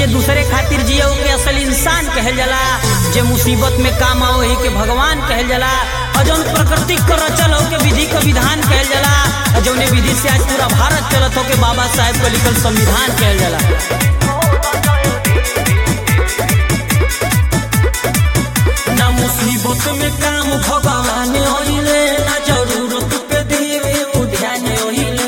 जे दूसरे खातिर जियो के असल इंसान कहल जाला, जे मुसीबत में काम आओ ही के भगवान कहल जाला, और जौन प्रकृति को रचल हो के विधि का विधान कहल जाला, और जौने विधि से आज पूरा भारत चलत हो के बाबा साहेब को लिखल संविधान कहल जाला। ना मुसीबत में काम भगवान होइले, ना जरूरत पे देवे ध्यान होइले।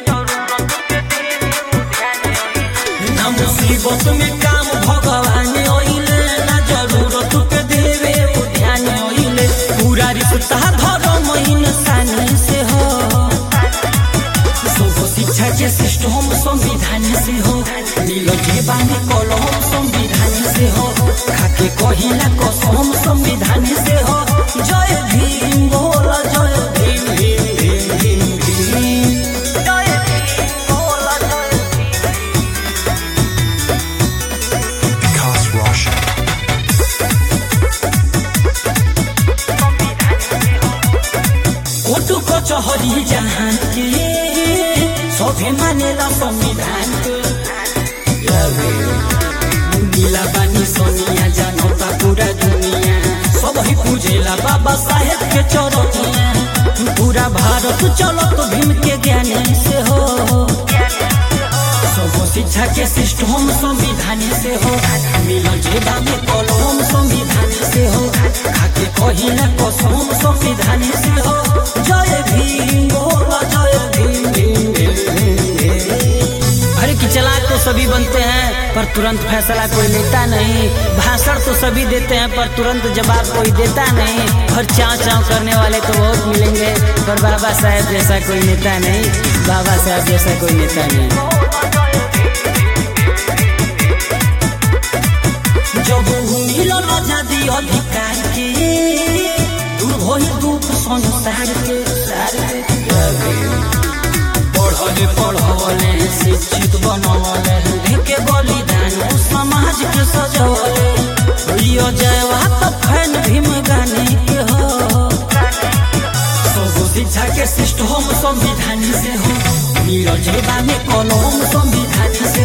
ना मुसीबत में काम भगवान होइले, ना जरूरत पे देवे ध्यान होइले। पूरा रिश्ता धर्म इंसानी से हो, सब शिक्षा के सिस्टम संविधान से हो, मिलो जीवानी कलम संविधान से हो, खाके कहिला कसम संविधान से हो। जय भीम बोला जय भीम भीम भीम भीम भीम, जय भीम बोला जय Because Russia. कोटु कचहरी जहान के सभे मानेला संविधान के। नीला बानी सोनिया जानता पूरा दुनिया, सब ही पूजेला बाबा साहेब के चरनिया। पूरा भारत चलत भीम के ज्ञान से हो, सब शिक्षा के सिस्टम संविधान से हो, मिलो जेबा में कलम संविधान से हो, खाके कहिला कसम संविधान से हो। जय भीम बोला जय भीम भीम भीम। अरे कि चलाक तो सभी बनते हैं पर तुरंत फैसला कोई लेता नहीं, भाषण तो सभी देते हैं पर तुरंत जवाब कोई देता नहीं, और चाव चाव करने वाले तो बहुत मिलेंगे पर बाबा साहेब जैसा कोई नेता नहीं, बाबा साहेब जैसा कोई नेता नहीं। जब मिलन आजादी अधिकार के, दूर होई दुख संसार के। पढ़ले पढ़वले शिक्षित बनवले, देके बलिदान समाज के सजवले। यो जयवा तो फैन भीम गाने के हो, सब शिक्षा के सिस्टम संविधान से हो, नीरज में कलम संविधान से